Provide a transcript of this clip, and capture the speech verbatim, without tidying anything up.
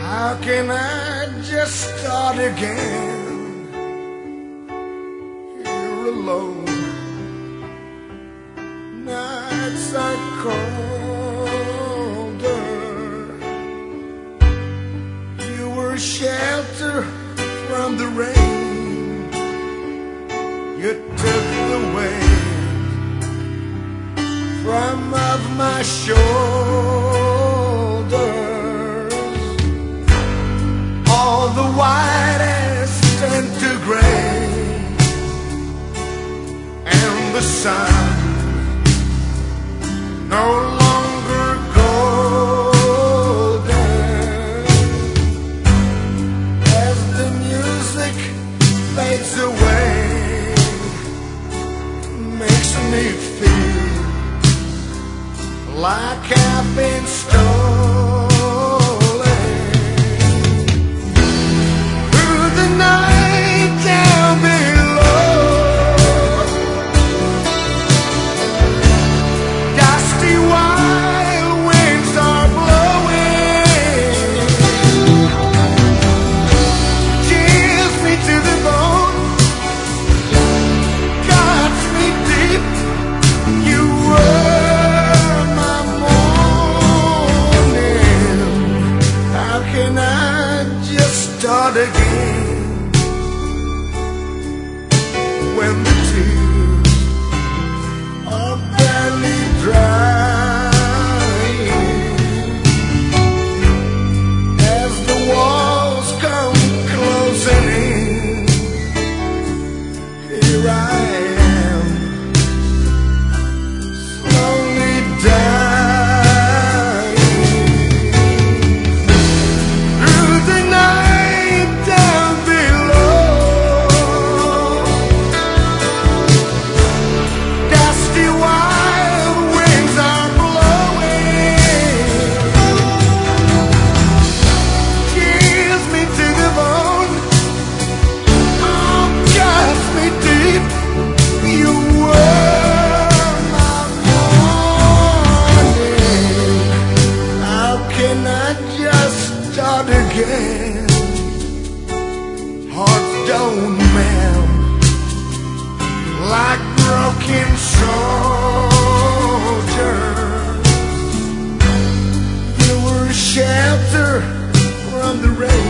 How can I just start again here alone? Nights are colder. You were shelter from the rain. You took the weight from off my shoulders. All the white has turned to gray, and the sun no longer golden. As the music fades away, makes me feel like I've been stolen. Through the night down below, dusty wild winds are blowing, chills me to the bone, cuts me deep. You were my morning. How can I just start again when the tears are barely drying? As the walls come closing in, here I am, slowly dying. Through the night down below, dusty wild winds are blowing, chills me to the bone, oh, cuts me deep. You were my morning. How can I just start again? Hearts don't melt like broken soldiers. You were shelter from the rain.